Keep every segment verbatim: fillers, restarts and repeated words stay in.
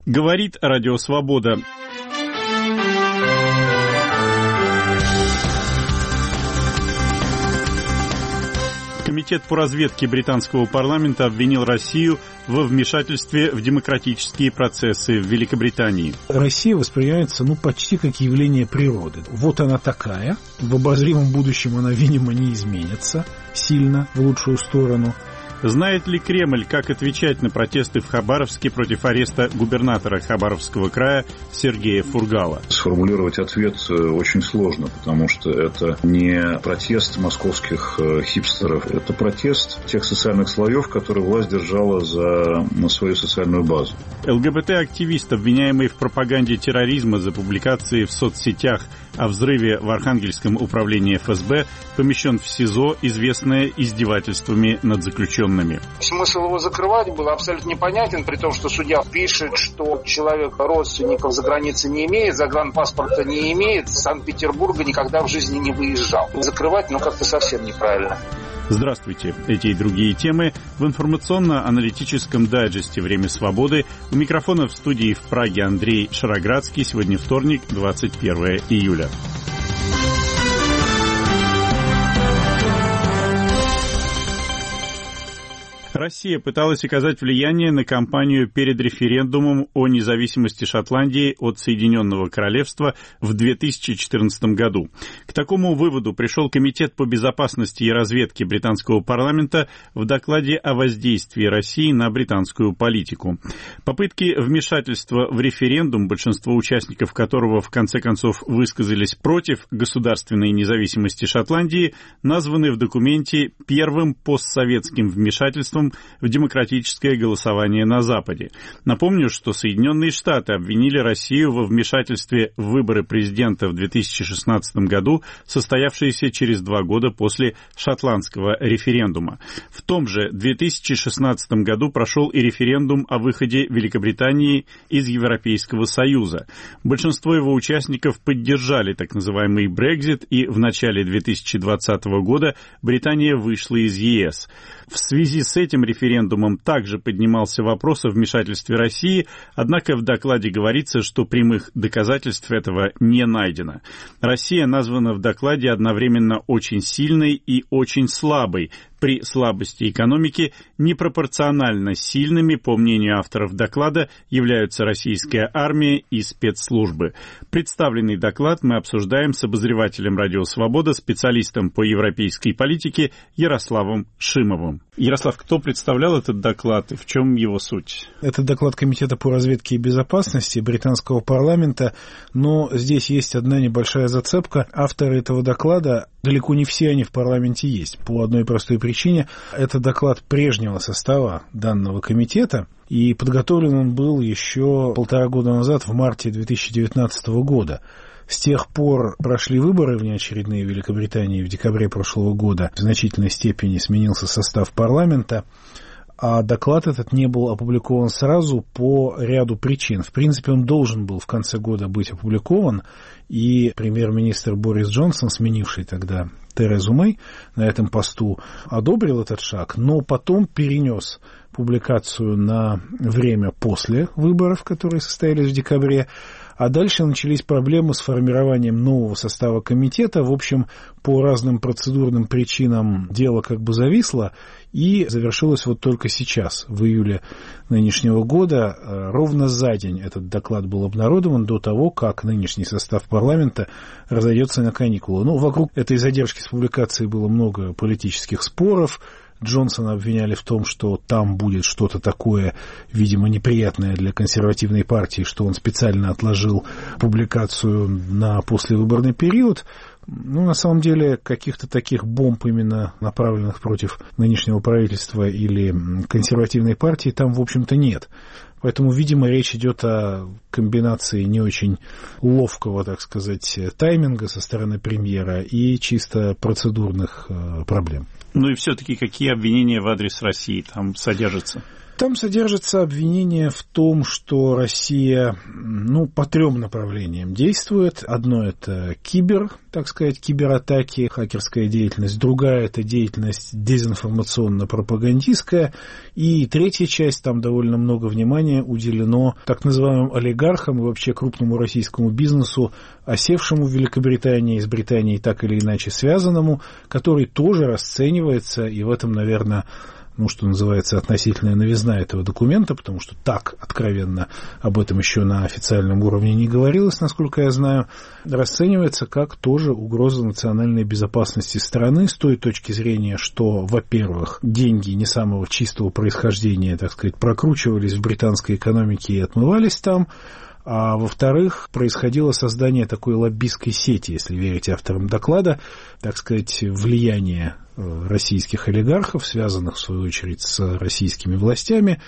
Говорит Радио Свобода. Комитет по разведке британского парламента обвинил Россию во вмешательстве в демократические процессы в Великобритании. Россия воспринимается ну, почти как явление природы. Вот она такая. В обозримом будущем она, видимо, не изменится сильно в лучшую сторону. Знает ли Кремль, как отвечать на протесты в Хабаровске против ареста губернатора Хабаровского края Сергея Фургала? Сформулировать ответ очень сложно, потому что это не протест московских хипстеров, это протест тех социальных слоев, которые власть держала за свою социальную базу. ЛГБТ-активист, обвиняемый в пропаганде терроризма за публикации в соцсетях о взрыве в Архангельском управлении эф эс бэ, помещен в СИЗО, известное издевательствами над заключенными. Смысл его закрывать был абсолютно непонятен, при том, что судья пишет, что человек родственников за границей не имеет, загранпаспорта не имеет, из Санкт-Петербурга никогда в жизни не выезжал. Закрывать, ну, как-то совсем неправильно. Здравствуйте. Эти и другие темы в информационно-аналитическом дайджесте «Время свободы». У микрофона в студии в Праге Андрей Шароградский. Сегодня вторник, двадцать первое июля. Россия пыталась оказать влияние на кампанию перед референдумом о независимости Шотландии от Соединенного Королевства в две тысячи четырнадцатом году. К такому выводу пришел Комитет по безопасности и разведке британского парламента в докладе о воздействии России на британскую политику. Попытки вмешательства в референдум, большинство участников которого в конце концов высказались против государственной независимости Шотландии, названы в документе первым постсоветским вмешательством в демократическое голосование на Западе. Напомню, что Соединенные Штаты обвинили Россию во вмешательстве в выборы президента в две тысячи шестнадцатом году, состоявшиеся через два года после шотландского референдума. В том же две тысячи шестнадцатом году прошел и референдум о выходе Великобритании из Европейского Союза. Большинство его участников поддержали так называемый Брексит, и в начале две тысячи двадцатого года Британия вышла из е эс. В связи с этим референдумом также поднимался вопрос о вмешательстве России, однако в докладе говорится, что прямых доказательств этого не найдено. Россия названа в докладе одновременно очень сильной и очень слабой. При слабости экономики непропорционально сильными, по мнению авторов доклада, являются российская армия и спецслужбы. Представленный доклад мы обсуждаем с обозревателем «Радио Свобода», специалистом по европейской политике Ярославом Шимовым. Ярослав, кто представлял этот доклад и в чем его суть? Это доклад Комитета по разведке и безопасности британского парламента, но здесь есть одна небольшая зацепка. Авторы этого доклада, далеко не все они в парламенте есть, по одной простой причине. Это доклад прежнего состава данного комитета, и подготовлен он был еще полтора года назад, в марте две тысячи девятнадцатого года. С тех пор прошли выборы внеочередные в Великобритании в декабре прошлого года. В значительной степени сменился состав парламента, а доклад этот не был опубликован сразу по ряду причин. В принципе, он должен был в конце года быть опубликован, и премьер-министр Борис Джонсон, сменивший тогда Терезу Мэй на этом посту, одобрил этот шаг, но потом перенес публикацию на время после выборов, которые состоялись в декабре. А дальше начались проблемы с формированием нового состава комитета. В общем, по разным процедурным причинам дело как бы зависло и завершилось вот только сейчас, в июле нынешнего года. Ровно за день этот доклад был обнародован до того, как нынешний состав парламента разойдется на каникулы. Ну, вокруг этой задержки с публикацией было много политических споров. Джонсона обвиняли в том, что там будет что-то такое, видимо, неприятное для консервативной партии, что он специально отложил публикацию на послевыборный период. Ну, на самом деле, каких-то таких бомб, именно направленных против нынешнего правительства или консервативной партии, там, в общем-то, нет. Поэтому, видимо, речь идет о комбинации не очень ловкого, так сказать, тайминга со стороны премьера и чисто процедурных проблем. Ну и все-таки какие обвинения в адрес России там содержатся? Там содержится обвинение в том, что Россия, ну, по трем направлениям действует. Одно – это кибер, так сказать, кибератаки, хакерская деятельность. Другая – это деятельность дезинформационно-пропагандистская. И третья часть, там довольно много внимания уделено так называемым олигархам и вообще крупному российскому бизнесу, осевшему в Великобритании, с Британией так или иначе связанному, который тоже расценивается, и в этом, наверное, ну, что называется, относительная новизна этого документа, потому что так откровенно об этом еще на официальном уровне не говорилось, насколько я знаю, расценивается как тоже угроза национальной безопасности страны с той точки зрения, что, во-первых, деньги не самого чистого происхождения, так сказать, прокручивались в британской экономике и отмывались там, а во-вторых, происходило создание такой лоббистской сети, если верить авторам доклада, так сказать, влияние российских олигархов, связанных, в свою очередь, с российскими властями,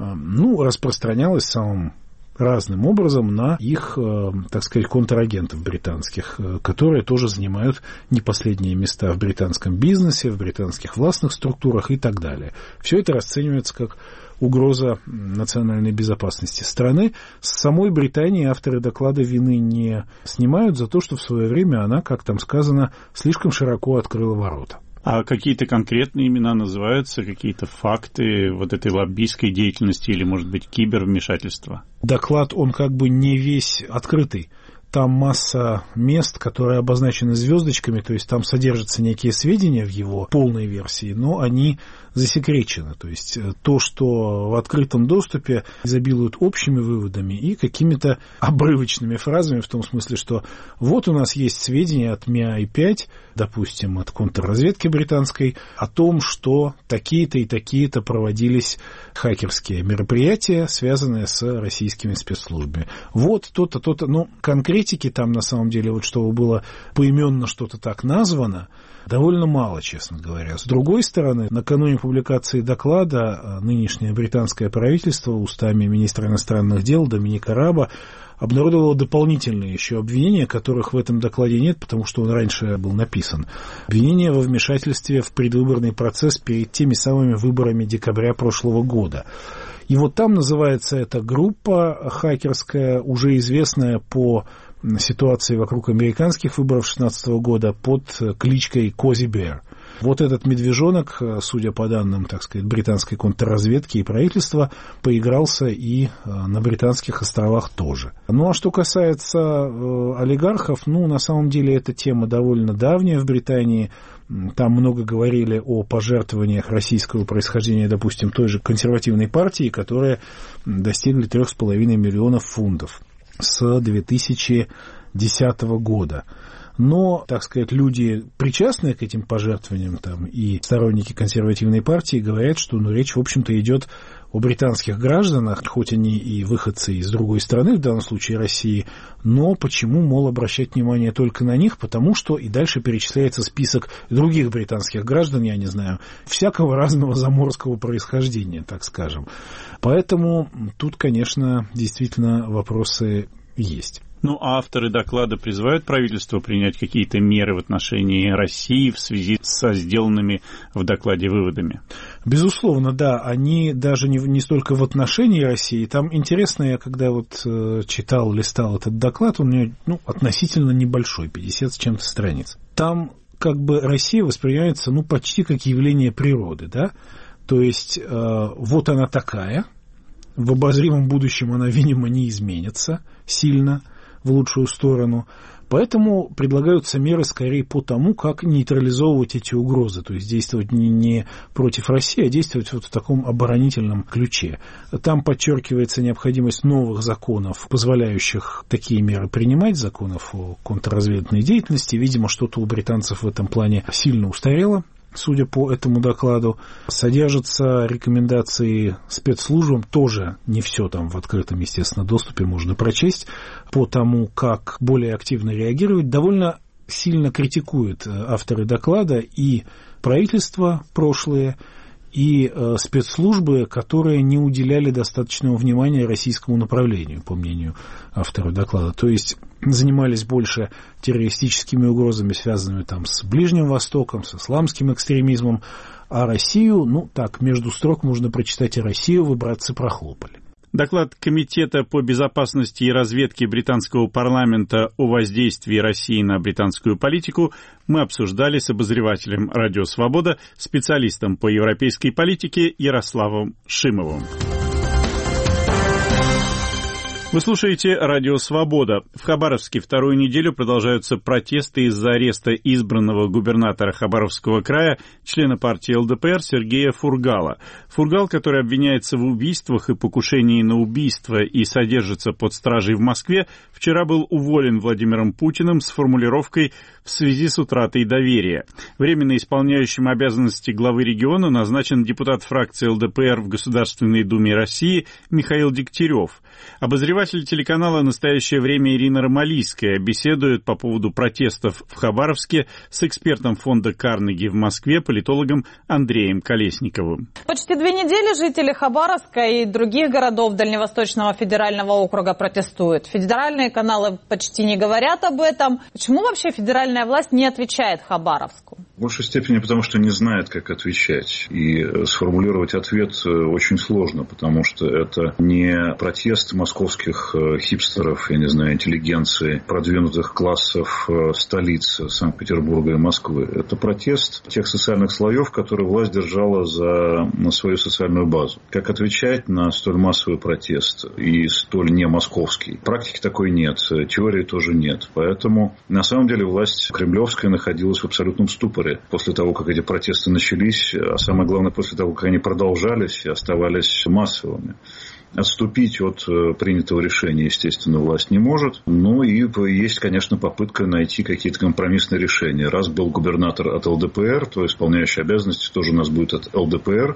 ну, распространялось самым разным образом на их, так сказать, контрагентов британских, которые тоже занимают не последние места в британском бизнесе, в британских властных структурах и так далее. Все это расценивается как угроза национальной безопасности страны. С самой Британии авторы доклада вины не снимают за то, что в свое время она, как там сказано, слишком широко открыла ворота. А какие-то конкретные имена называются, какие-то факты вот этой лоббистской деятельности или, может быть, кибервмешательства? Доклад, он как бы не весь открытый. Там масса мест, которые обозначены звездочками, то есть там содержатся некие сведения в его полной версии, но они засекречены. То есть то, что в открытом доступе, изобилуют общими выводами и какими-то обрывочными фразами, в том смысле, что вот у нас есть сведения от эм и ай пять, допустим, от контрразведки британской, о том, что такие-то и такие-то проводились хакерские мероприятия, связанные с российскими спецслужбами. Вот то-то, то-то, ну, конкретно там, на самом деле, вот чтобы было поименно что-то так названо, довольно мало, честно говоря. С другой стороны, накануне публикации доклада нынешнее британское правительство устами министра иностранных дел Доминика Раба обнародовало дополнительные еще обвинения, которых в этом докладе нет, потому что он раньше был написан. Обвинения во вмешательстве в предвыборный процесс перед теми самыми выборами декабря прошлого года. И вот там называется эта группа хакерская, уже известная по ситуации вокруг американских выборов две тысячи шестнадцатого года под кличкой Кози Бэр. Вот этот медвежонок, судя по данным, так сказать, британской контрразведки и правительства, поигрался и на британских островах тоже. Ну, а что касается э, олигархов, ну, на самом деле, эта тема довольно давняя в Британии. Там много говорили о пожертвованиях российского происхождения, допустим, той же консервативной партии, которые достигли трех с половиной миллионов фунтов с две тысячи десятого года. Но, так сказать, люди, причастные к этим пожертвованиям, там, и сторонники консервативной партии говорят, что, ну, речь, в общем-то, идет о британских гражданах, хоть они и выходцы из другой страны, в данном случае России, но почему, мол, обращать внимание только на них, потому что и дальше перечисляется список других британских граждан, я не знаю, всякого разного заморского происхождения, так скажем. Поэтому тут, конечно, действительно вопросы есть. Ну, а авторы доклада призывают правительство принять какие-то меры в отношении России в связи со сделанными в докладе выводами? Безусловно, да. Они даже не, не столько в отношении России. Там интересно, я когда вот э, читал, листал этот доклад, он у меня, ну, относительно небольшой, пятьдесят с чем-то страниц. Там как бы Россия воспринимается, ну, почти как явление природы, да. То есть э, вот она такая, в обозримом будущем она, видимо, не изменится сильно в лучшую сторону. Поэтому предлагаются меры скорее по тому, как нейтрализовывать эти угрозы. То есть действовать не, не против России, а действовать вот в таком оборонительном ключе. Там подчеркивается необходимость новых законов, позволяющих такие меры принимать, законов о контрразведной деятельности. Видимо, что-то у британцев в этом плане сильно устарело. Судя по этому докладу, содержатся рекомендации спецслужбам, тоже не все там в открытом, естественно, доступе можно прочесть, по тому, как более активно реагировать. Довольно сильно критикуют авторы доклада и правительства прошлые, и э, спецслужбы, которые не уделяли достаточного внимания российскому направлению, по мнению автора доклада. То есть занимались больше террористическими угрозами, связанными там с Ближним Востоком, с исламским экстремизмом, А Россию, ну так, между строк можно прочитать, и Россию вы, братцы, прохлопали. Доклад Комитета по безопасности и разведке британского парламента о воздействии России на британскую политику мы обсуждали с обозревателем «Радио Свобода», специалистом по европейской политике Ярославом Шимовым. Вы слушаете «Радио Свобода». В Хабаровске вторую неделю продолжаются протесты из-за ареста избранного губернатора Хабаровского края, члена партии эл дэ пэ эр Сергея Фургала. Фургал, который обвиняется в убийствах и покушении на убийство и содержится под стражей в Москве, вчера был уволен Владимиром Путиным с формулировкой «в связи с утратой доверия». Временно исполняющим обязанности главы региона назначен депутат фракции эл дэ пэ эр в Государственной Думе России Михаил Дегтярев. Обозреватель телеканала «Настоящее время» Ирина Ромалийская беседует по поводу протестов в Хабаровске с экспертом фонда Карнеги в Москве, политологом Андреем Колесниковым. Почти две недели жители Хабаровска и других городов Дальневосточного федерального округа протестуют. Федеральные каналы почти не говорят об этом. Почему вообще федеральная власть не отвечает Хабаровску? В большей степени потому, что не знает, как отвечать. И сформулировать ответ очень сложно, потому что это не протест московских хипстеров, я не знаю, интеллигенции, продвинутых классов столиц Санкт-Петербурга и Москвы. Это протест тех социальных слоев, которые власть держала за свою социальную базу. Как отвечать на столь массовый протест и столь не московский? Практики такой нет, теории тоже нет. Поэтому на самом деле власть кремлевская находилась в абсолютном ступоре после того, как эти протесты начались, а самое главное, после того, как они продолжались и оставались массовыми. Отступить от принятого решения, естественно, власть не может. Ну и есть, конечно, попытка найти какие-то компромиссные решения. Раз был губернатор от эл дэ пэ эр, то исполняющий обязанности тоже у нас будет от эл дэ пэ эр.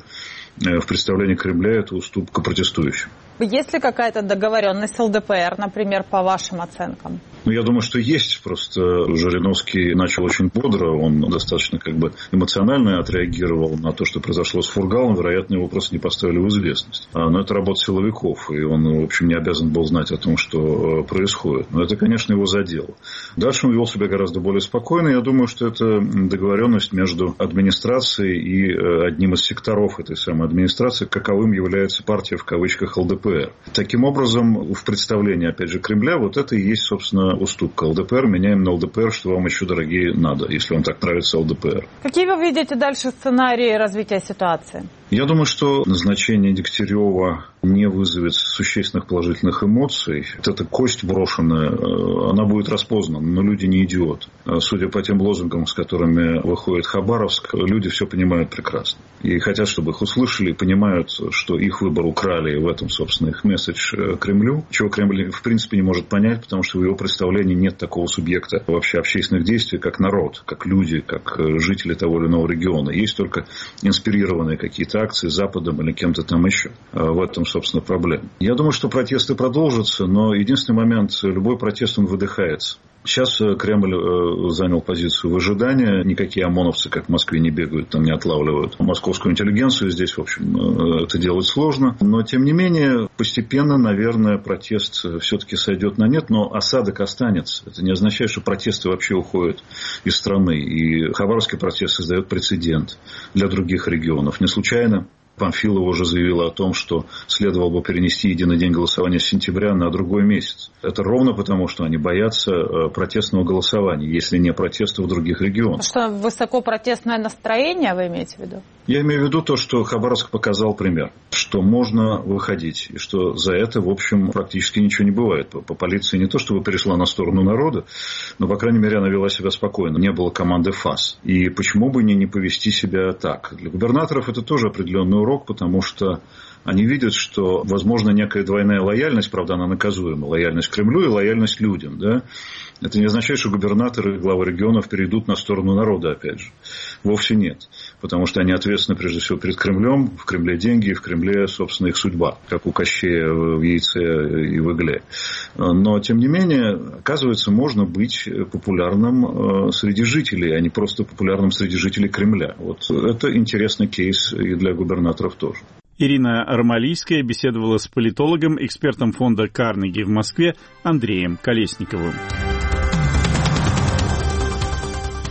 В представлении Кремля это уступка протестующим. Есть ли какая-то договоренность с эл дэ пэ эр, например, по вашим оценкам? Ну, я думаю, что есть. Просто Жириновский начал очень бодро. Он достаточно как бы эмоционально отреагировал на то, что произошло с Фургалом. Вероятно, его просто не поставили в известность. Но это работа силовиков. И он, в общем, не обязан был знать о том, что происходит. Но это, конечно, его задело. Дальше он вел себя гораздо более спокойно. Я думаю, что это договоренность между администрацией и одним из секторов этой самой администрации, каковым является партия, в кавычках, эл дэ пэ эр. Таким образом, в представлении, опять же, Кремля, вот это и есть, собственно, уступка. эл дэ пэ эр меняем на эл дэ пэ эр, что вам еще, дорогие, надо, если вам так нравится эл дэ пэ эр. Какие вы видите дальше сценарии развития ситуации? Я думаю, что назначение Дегтярева не вызовет существенных положительных эмоций. Вот эта кость брошенная, она будет распознана, но люди не идиоты. Судя по тем лозунгам, с которыми выходит Хабаровск, люди все понимают прекрасно. И хотят, чтобы их услышали, понимают, что их выбор украли, и в этом, собственно, их месседж Кремлю. Чего Кремль, в принципе, не может понять, потому что в его представлении нет такого субъекта вообще общественных действий, как народ, как люди, как жители того или иного региона. Есть только инспирированные какие-то акции Западом или кем-то там еще. В этом, собственно, проблема. Я думаю, что протесты продолжатся, но единственный момент, любой протест, он выдыхается. Сейчас Кремль занял позицию выжидания. Никакие ОМОНовцы, как в Москве, не бегают, там не отлавливают московскую интеллигенцию. Здесь, в общем, это делать сложно. Но, тем не менее, постепенно, наверное, протест все-таки сойдет на нет. Но осадок останется. Это не означает, что протесты вообще уходят из страны. И Хабаровский протест создает прецедент для других регионов. Не случайно Памфилова уже заявила о том, что следовало бы перенести единый день голосования с сентября на другой месяц. Это ровно потому, что они боятся протестного голосования, если не протеста в других регионах. Что, высоко протестное настроение вы имеете в виду? Я имею в виду то, что Хабаровск показал пример, что можно выходить, и что за это, в общем, практически ничего не бывает. По полиции не то, чтобы перешла на сторону народа, но, по крайней мере, она вела себя спокойно. Не было команды ФАС. И почему бы не, не повести себя так? Для губернаторов это тоже определенный урок, потому что они видят, что, возможно, некая двойная лояльность, правда, она наказуема, лояльность Кремлю и лояльность людям, да? Это не означает, что губернаторы и главы регионов перейдут на сторону народа, опять же. Вовсе нет. Потому что они ответственны, прежде всего, перед Кремлем. В Кремле деньги, и в Кремле, собственно, их судьба. Как у Кощея в яйце и в игле. Но, тем не менее, оказывается, можно быть популярным среди жителей, а не просто популярным среди жителей Кремля. Вот это интересный кейс и для губернаторов тоже. Ирина Ромалийская беседовала с политологом, экспертом фонда Карнеги в Москве Андреем Колесниковым.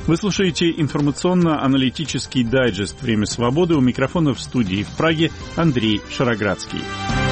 Вы слушаете информационно-аналитический дайджест «Время свободы». У микрофона в студии в Праге Андрей Шароградский.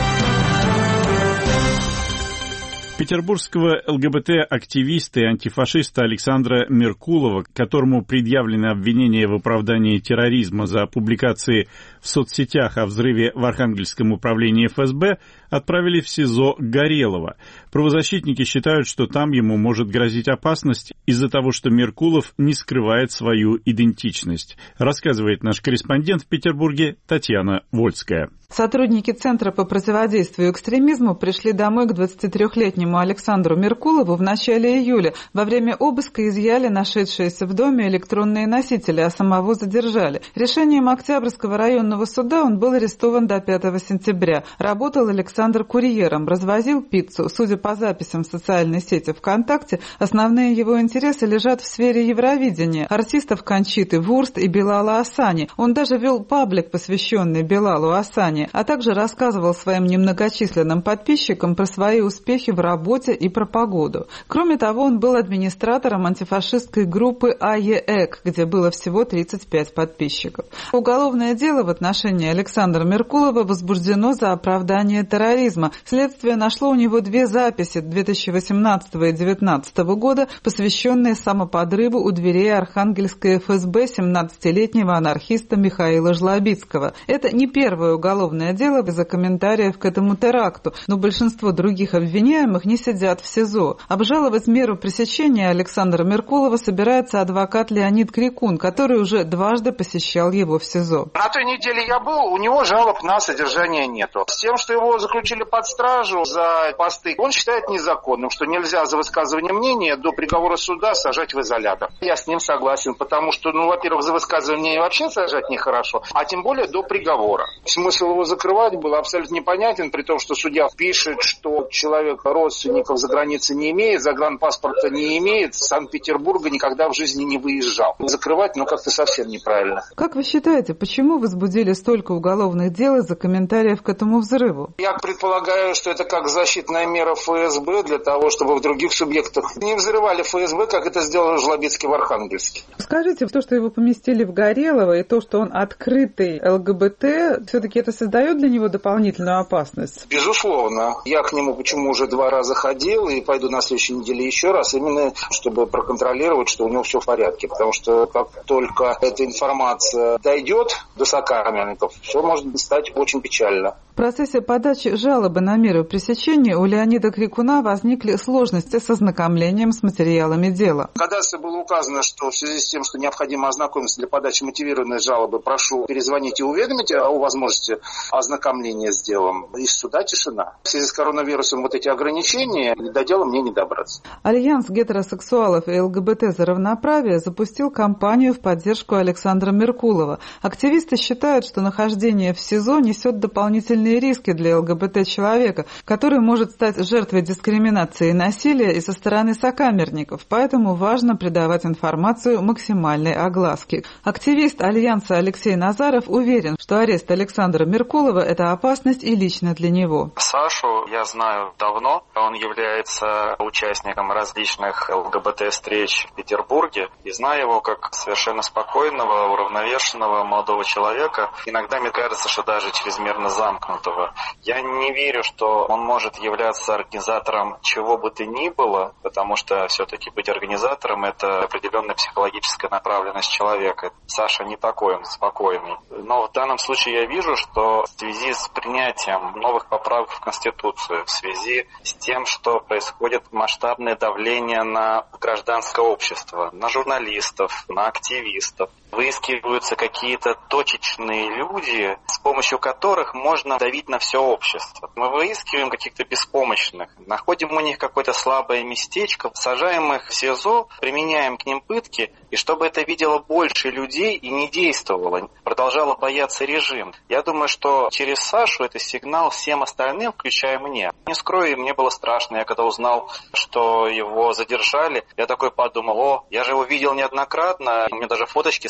Петербургского ЛГБТ-активиста и антифашиста Александра Меркулова, которому предъявлены обвинения в оправдании терроризма за публикации в соцсетях о взрыве в Архангельском управлении эф эс бэ, отправили в СИЗО Горелого. Правозащитники считают, что там ему может грозить опасность из-за того, что Меркулов не скрывает свою идентичность, рассказывает наш корреспондент в Петербурге Татьяна Вольская. Сотрудники Центра по противодействию экстремизму пришли домой к двадцатитрёхлетнему Александру Меркулову в начале июля. Во время обыска изъяли нашедшиеся в доме электронные носители, а самого задержали. Решением Октябрьского районного суда он был арестован до пятого сентября. Работал Александр курьером, развозил пиццу. Судя по записям в социальной сети ВКонтакте, основные его интересы лежат в сфере Евровидения, артистов Кончиты Вурст и Белала Асани. Он даже вел паблик, посвященный Белалу Асани, а также рассказывал своим немногочисленным подписчикам про свои успехи в работе и про погоду. Кроме того, он был администратором антифашистской группы АЕЭК, где было всего тридцать пять подписчиков. Уголовное дело в отношении Александра Меркулова возбуждено за оправдание терроризма. Следствие нашло у него две записи две тысячи восемнадцатого и две тысячи девятнадцатого года, посвященные самоподрыву у дверей Архангельской эф эс бэ семнадцатилетнего анархиста Михаила Жлобицкого. Это не первое уголовное дело из-за комментариев к этому теракту, но большинство других обвиняемых не сидят в СИЗО. Обжаловать меру пресечения Александра Меркулова собирается адвокат Леонид Крикун, который уже дважды посещал его в СИЗО. На той неделе я был, у него жалоб на содержание нету. С тем, что его заключили под стражу за посты, он считает незаконным, что нельзя за высказывание мнения до приговора суда сажать в изолятор. Я с ним согласен, потому что, ну, во-первых, за высказывание мнения вообще сажать нехорошо, а тем более до приговора. Смысл его закрывать был абсолютно непонятен, при том, что судья пишет, что человек родственников за границей не имеет, загранпаспорта не имеет, с Санкт-Петербурга никогда в жизни не выезжал. Закрывать, ну, как-то совсем неправильно. Как вы считаете, почему возбудили столько уголовных дел из-за комментариев к этому взрыву? Я предполагаю, что это как защитная мера эф эс бэ для того, чтобы в других субъектах не взрывали эф эс бэ, как это сделал Жлобицкий в Архангельске. Скажите, то, что его поместили в Горелого, и то, что он открытый ЛГБТ, все-таки это создает для него дополнительную опасность? Безусловно. Я к нему почему уже два раза ходил и пойду на следующей неделе еще раз, именно чтобы проконтролировать, что у него все в порядке. Потому что как только эта информация дойдет до сокамерников, все может стать очень печально. В процессе подачи жалобы на меру пресечения у Леонида Крикуна возникли сложности с ознакомлением с материалами дела. Когда было указано, что в связи с тем, что необходимо ознакомиться для подачи мотивированной жалобы, прошу перезвонить и уведомить о возможности ознакомления с делом, из суда тишина. В связи с коронавирусом вот эти ограничения, до дела мне не добраться. Альянс гетеросексуалов и ЛГБТ за равноправие запустил кампанию в поддержку Александра Меркулова. Активисты считают, что нахождение в СИЗО несет дополнительные риски для ЛГБТ-человека, который может стать жертвой дискриминации и насилия и со стороны сокамерников, поэтому важно придавать информацию максимальной огласке. Активист Альянса Алексей Назаров уверен, что арест Александра Меркулова – это опасность и лично для него. Сашу я знаю давно. Он является участником различных ЛГБТ-встреч в Петербурге. И знаю его как совершенно спокойного, уравновешенного молодого человека. Иногда мне кажется, что даже чрезмерно замкнутого. Я не верю, что он может являться организатором чего бы то ни было, потому что все-таки быть организатором – это определенная психологическая направленность человека. Саша не такой, он спокойный. Но в данном случае я вижу, что в связи с принятием новых поправок в Конституцию, в связи с тем, что происходит масштабное давление на гражданское общество, на журналистов, на активистов, выискиваются какие-то точечные люди, с помощью которых можно давить на все общество. Мы выискиваем каких-то беспомощных, находим у них какое-то слабое местечко, сажаем их в СИЗО, применяем к ним пытки, и чтобы это видело больше людей и не действовало, продолжало бояться режим. Я думаю, что через Сашу это сигнал всем остальным, включая мне. Не скрою, мне было страшно. Я когда узнал, что его задержали, я такой подумал: о, я же его видел неоднократно, мне даже фоточки с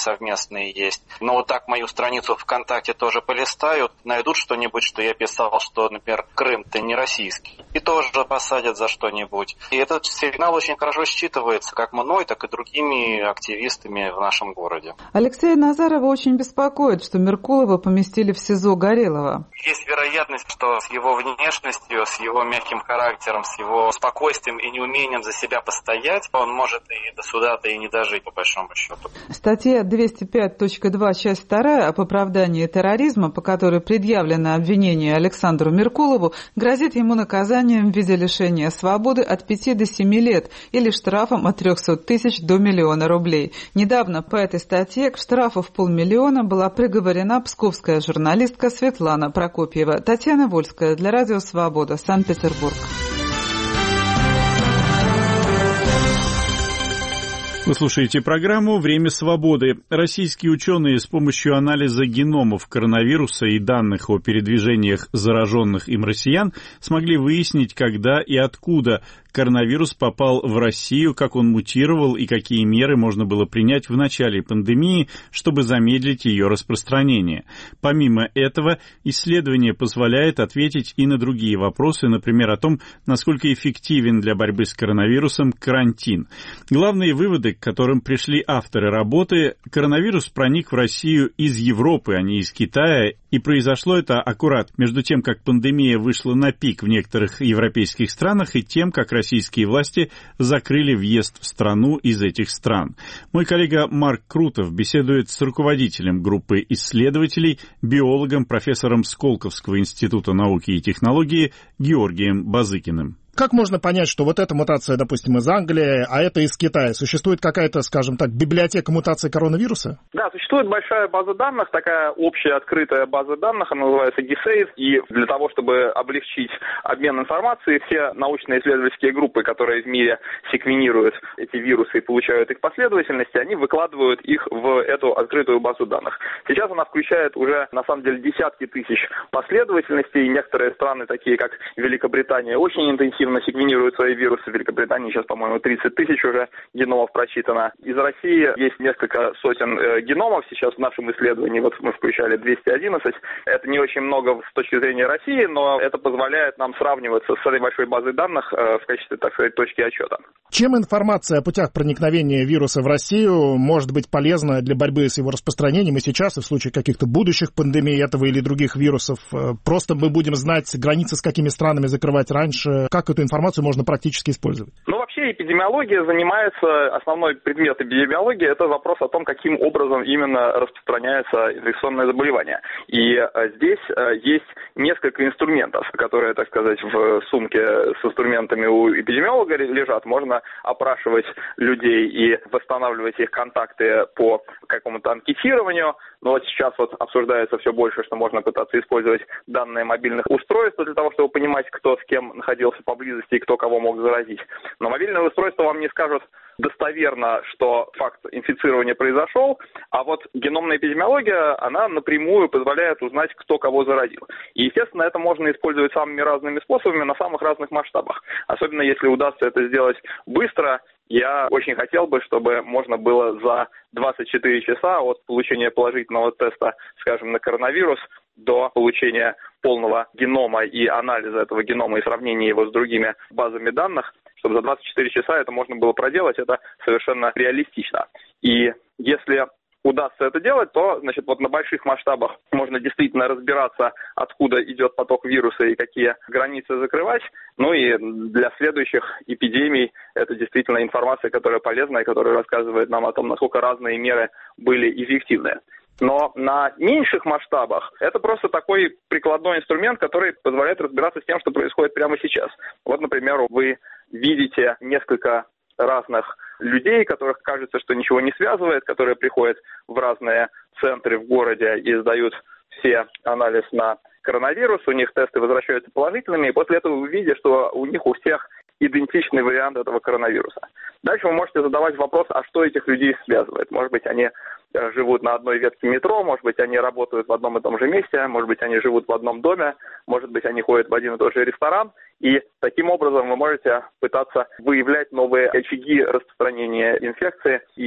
совместные есть. Но вот так мою страницу ВКонтакте тоже полистают, найдут что-нибудь, что я писал, что, например, Крым-то не российский, и тоже посадят за что-нибудь. И этот сигнал очень хорошо считывается как мной, так и другими активистами в нашем городе. Алексея Назарова очень беспокоит, что Меркулова поместили в СИЗО Горелого. Есть вероятность, что с его внешностью, с его мягким характером, с его спокойствием и неумением за себя постоять, он может и до суда-то и не дожить, по большому счету. Статья двести пять точка два, часть вторая об оправдании терроризма, по которой предъявлено обвинение Александру Меркулову, грозит ему наказанием в виде лишения свободы от пяти до семи лет или штрафом от трехсот тысяч до миллиона рублей. Недавно по этой статье к штрафу в полмиллиона была приговорена псковская журналистка Светлана Прокопьева. Татьяна Вольская для Радио Свобода, Санкт-Петербург. Вы слушаете программу «Время свободы». Российские ученые с помощью анализа геномов коронавируса и данных о передвижениях зараженных им россиян смогли выяснить, когда и откуда коронавирус попал в Россию, как он мутировал и какие меры можно было принять в начале пандемии, чтобы замедлить ее распространение. Помимо этого, исследование позволяет ответить и на другие вопросы, например, о том, насколько эффективен для борьбы с коронавирусом карантин. Главные выводы, к которым пришли авторы работы: коронавирус проник в Россию из Европы, а не из Китая, и произошло это аккурат между тем, как пандемия вышла на пик в некоторых европейских странах, и тем, как российские власти закрыли въезд в страну из этих стран. Мой коллега Марк Крутов беседует с руководителем группы исследователей, биологом, профессором Сколковского института науки и технологии Георгием Базыкиным. Как можно понять, что вот эта мутация, допустим, из Англии, а это из Китая? Существует какая-то, скажем так, библиотека мутации коронавируса? Да, существует большая база данных, такая общая открытая база данных, она называется гисейс, и для того, чтобы облегчить обмен информацией, все научно-исследовательские группы, которые в мире секвенируют эти вирусы и получают их последовательности, они выкладывают их в эту открытую базу данных. Сейчас она включает уже, на самом деле, десятки тысяч последовательностей, и некоторые страны, такие как Великобритания, очень интенсивно секвенируют свои вирусы. В Великобритании сейчас, по-моему, тридцать тысяч уже геномов прочитано. Из России есть несколько сотен э, геномов. Сейчас в нашем исследовании вот мы включали двести одиннадцать. Это не очень много с точки зрения России, но это позволяет нам сравниваться с этой большой базой данных э, в качестве, так сказать, точки отчета. Чем информация о путях проникновения вируса в Россию может быть полезна для борьбы с его распространением и сейчас, и в случае каких-то будущих пандемий этого или других вирусов? Просто мы будем знать границы, с какими странами закрывать раньше. Как эту информацию можно практически использовать? Ну, вообще эпидемиология занимается, основной предмет эпидемиологии – это вопрос о том, каким образом именно распространяется инфекционное заболевание. И здесь есть несколько инструментов, которые, так сказать, в сумке с инструментами у эпидемиолога лежат. Можно опрашивать людей и восстанавливать их контакты по какому-то анкетированию. Но вот сейчас вот обсуждается все больше, что можно пытаться использовать данные мобильных устройств для того, чтобы понимать, кто с кем находился поблизости и кто кого мог заразить. Но мобильное устройство вам не скажут достоверно, что факт инфицирования произошел, а вот геномная эпидемиология, она напрямую позволяет узнать, кто кого заразил. И, естественно, это можно использовать самыми разными способами на самых разных масштабах. Особенно если удастся это сделать быстро. Я очень хотел бы, чтобы можно было за двадцать четыре часа от получения положительного теста, скажем, на коронавирус, до получения полного генома и анализа этого генома и сравнения его с другими базами данных, чтобы за двадцать четыре часа это можно было проделать, это совершенно реалистично. И если удастся это делать, то, значит, вот на больших масштабах можно действительно разбираться, откуда идет поток вируса и какие границы закрывать. Ну и для следующих эпидемий это действительно информация, которая полезна и которая рассказывает нам о том, насколько разные меры были эффективны. Но на меньших масштабах это просто такой прикладной инструмент, который позволяет разбираться с тем, что происходит прямо сейчас. Вот, например, вы видите несколько разных людей, которых кажется, что ничего не связывает, которые приходят в разные центры в городе и сдают все анализ на коронавирус, у них тесты возвращаются положительными, и после этого вы видите, что у них у всех идентичный вариант этого коронавируса. Дальше вы можете задавать вопрос, а что этих людей связывает? Может быть, они живут на одной ветке метро, может быть, они работают в одном и том же месте, может быть, они живут в одном доме, может быть, они ходят в один и тот же ресторан. И таким образом вы можете пытаться выявлять новые очаги распространения инфекции и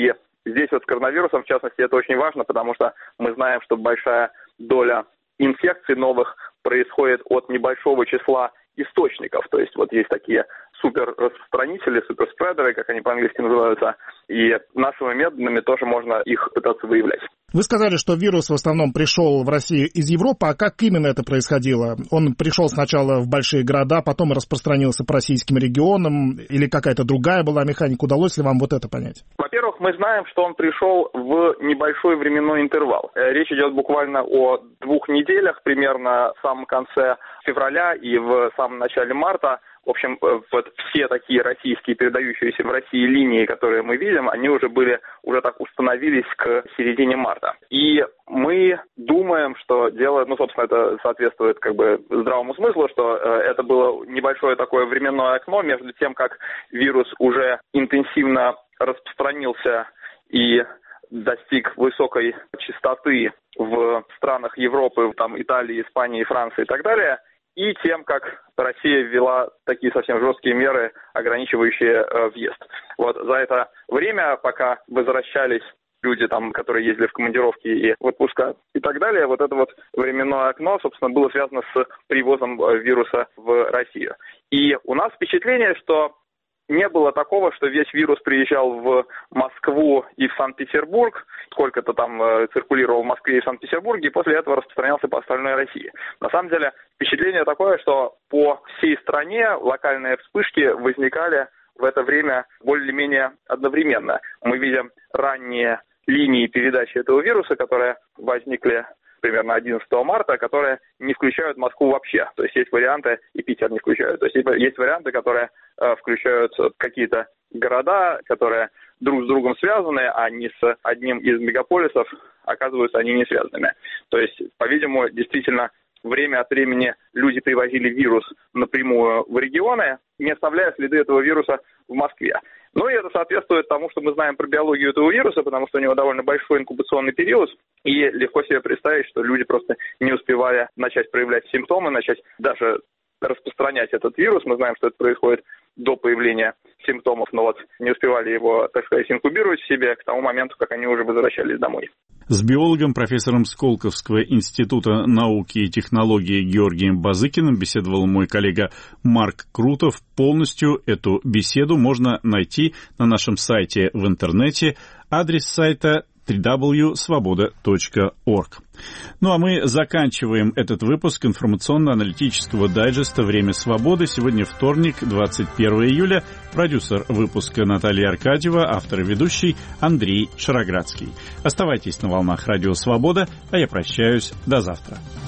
здесь вот с коронавирусом, в частности, это очень важно, потому что мы знаем, что большая доля инфекций новых происходит от небольшого числа источников. То есть вот есть такие суперраспространители, суперспредеры, как они по-английски называются, и нашими методами тоже можно их пытаться выявлять. Вы сказали, что вирус в основном пришел в Россию из Европы, а как именно это происходило? Он пришел сначала в большие города, потом распространился по российским регионам, или какая-то другая была механика? Удалось ли вам вот это понять? Во-первых, мы знаем, что он пришел в небольшой временной интервал. Речь идет буквально о двух неделях, примерно в самом конце февраля и в самом начале марта. В общем, вот все такие российские передающиеся в России линии, которые мы видим, они уже были, уже так установились к середине марта. И мы думаем, что дело, ну, собственно, это соответствует как бы здравому смыслу, что э, это было небольшое такое временное окно между тем, как вирус уже интенсивно распространился и достиг высокой частоты в странах Европы, там, Италии, Испании, Франции и так далее, и тем, как Россия ввела такие совсем жесткие меры, ограничивающие э, въезд. Вот за это время, пока возвращались люди, там, которые ездили в командировки и в отпуска и так далее, вот это вот временное окно, собственно, было связано с привозом вируса в Россию. И у нас впечатление, что не было такого, что весь вирус приезжал в Москву и в Санкт-Петербург, сколько-то там э, циркулировал в Москве и в Санкт-Петербурге, и после этого распространялся по остальной России. На самом деле, впечатление такое, что по всей стране локальные вспышки возникали в это время более-менее одновременно. Мы видим ранние линии передачи этого вируса, которые возникли примерно одиннадцатого марта, которые не включают Москву вообще. То есть есть варианты, и Питер не включают. То есть есть варианты, которые э, включают какие-то города, которые друг с другом связаны, а не с одним из мегаполисов, оказываются они не связанными. То есть, по-видимому, действительно, время от времени люди привозили вирус напрямую в регионы, не оставляя следы этого вируса в Москве. Ну и это соответствует тому, что мы знаем про биологию этого вируса, потому что у него довольно большой инкубационный период, и легко себе представить, что люди просто не успевали начать проявлять симптомы, начать даже распространять этот вирус. Мы знаем, что это происходит до появления симптомов, но вот не успевали его, так сказать, инкубировать в себе к тому моменту, как они уже возвращались домой. С биологом, профессором Сколковского института науки и технологий Георгием Базыкиным беседовал мой коллега Марк Крутов. Полностью эту беседу можно найти на нашем сайте в интернете. Адрес сайта дабл ю дабл ю дабл ю точка свобода точка орг. Ну а мы заканчиваем этот выпуск информационно-аналитического дайджеста «Время свободы». Сегодня вторник, двадцать первого июля. Продюсер выпуска Наталья Аркадьева, автор и ведущий Андрей Шароградский. Оставайтесь на волнах Радио Свобода, а я прощаюсь до завтра.